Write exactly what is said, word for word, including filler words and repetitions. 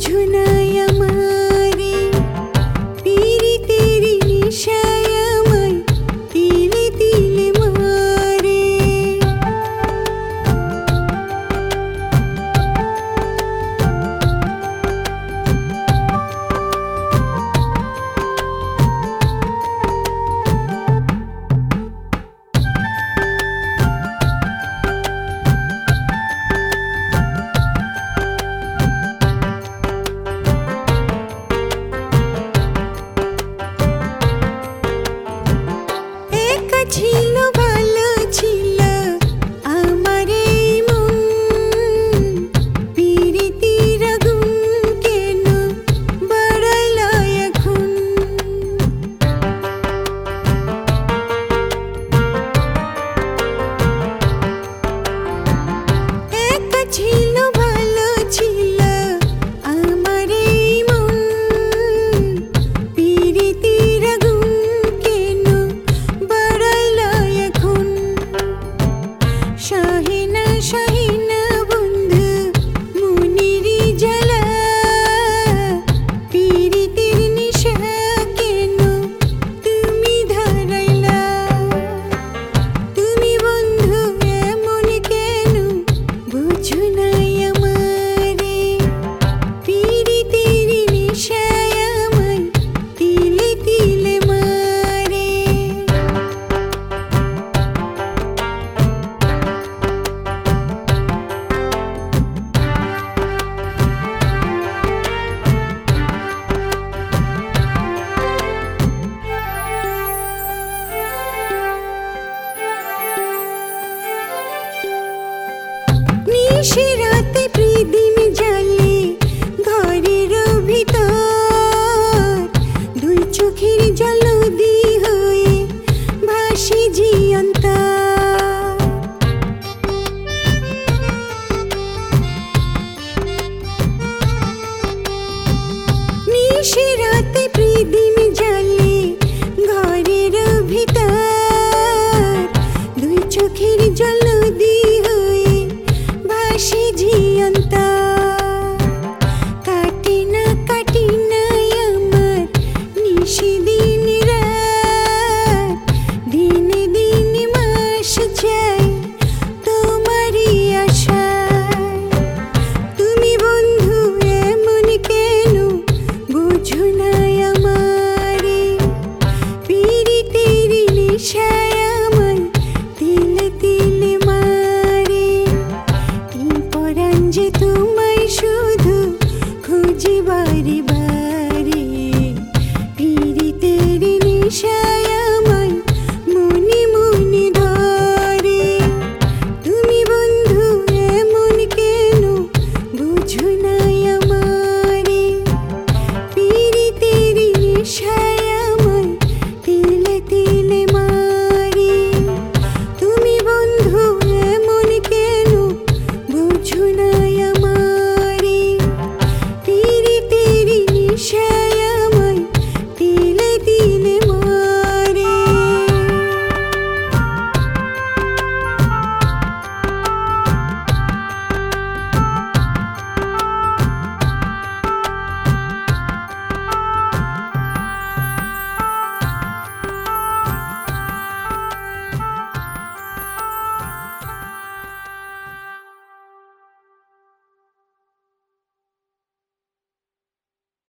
বুঝো নাই আমারে পীড়িতের নেশায় আমায় তিলে তিলে মারে। ছিল ভালো ছিল আমার এই মন, পীড়িতির আগুন কেন বাড়াইল এখন। একা ছিল ভালো ছিল আমার এই মন, পীড়িতির আগুন কেন বাড়াইল এখন। শাহিনা শাহিনা বন্ধু মনেরই জ্বালা, পীড়িতির নেশা কেন তুমি ধরাইলা। তুমি বন্ধু এমন কেন বুঝো নাই আমারে পীড়িতির নেশায় আমায় তিলে তিলে মারে। নিশিরাতে প্রীদিম জ্বালে ঘরের ভিতর, দুই চোখের জলদি হয়ে ভাসি জিয়ন্তা। নিশিরাতে প্রীদিম জ্বালে ঘরের ভিতর, দুই চোখের জলদি হয়ে ভাসি জিয়ন্তা। কাটে না কাটে না আমার নিশি দিন রাত, দিনে দিনে মাস যায় তোমারই আশায়। তুমি বন্ধু এমন কেন বুঝো নাই আমারে পীড়িতির নেশায় আমায় তিলে তিলে মারে। কি পরাণ যে তোমায় শুধু খুঁজি বারে বারে।